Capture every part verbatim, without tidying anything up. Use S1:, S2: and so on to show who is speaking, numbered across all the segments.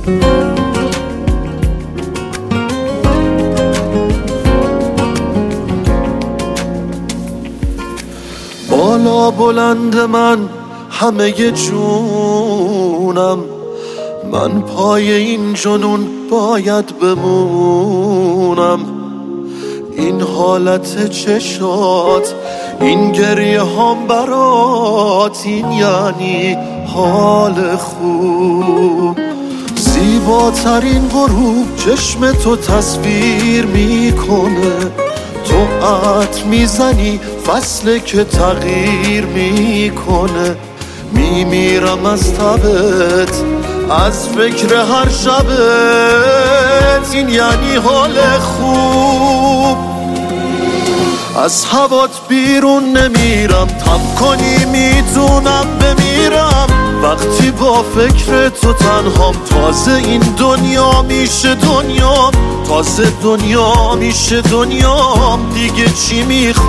S1: بالا بلند من همه جونم، من پای این جنون باید بمونم. این حالت چشات، این گریه هم برات، این یعنی حال خوب. زیباترین غروب چشم تو تصویر میکنه، تو عطر میزنی فصل که تغییر میکنه. میمیرم از تبت، از فکر هر شبت، این یعنی حال خوب. از هوات بیرون نمیرم، تب کنی میتونم بمیرم. وقتی با فکر تو تنهام، تازه این دنیا میشه دنیام، تازه دنیا میشه دنیام. دیگه چی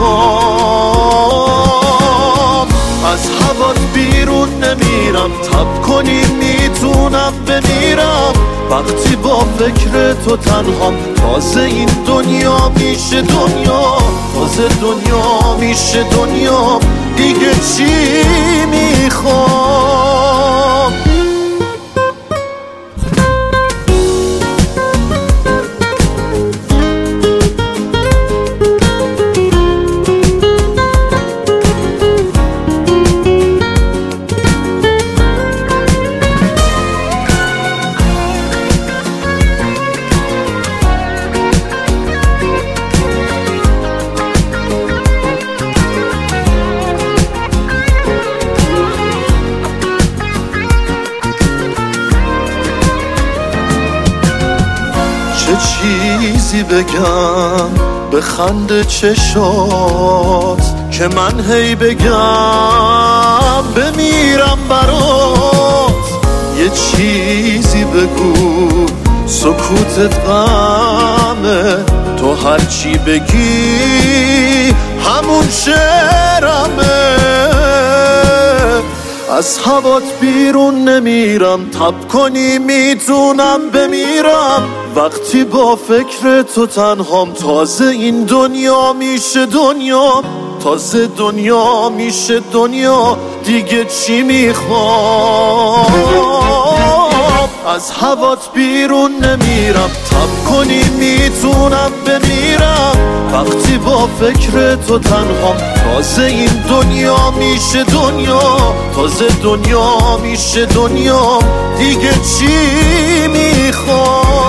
S1: میخوام؟ از هوات بیرون نمیرم، تب کنی میتونم بمیرم. وقتی با فکر تو تنهام، تازه این دنیا میشه دنیا، تازه دنیا میشه دنیا. دیگه چی میخوام؟ چه چیزی بگم به خنده چشات که من هی بگم بمیرم برات؟ یه چیزی بگو سکوتت غمه، تو هرچی بگی همون شعرمه. از هوات بیرون نمیرم، تب کنی میتونم بمیرم. وقتی با فکر تو تنهام، تازه این دنیا میشه دنیا، تازه دنیا میشه دنیا. دیگه چی میخوام؟ از هوات بیرون نمیرم، تب کنی میتونم بمیرم. وقتی با فکر تو تنهام، تازه این دنیا میشه دنیا، تازه دنیا میشه دنیا. دیگه چی میخوام؟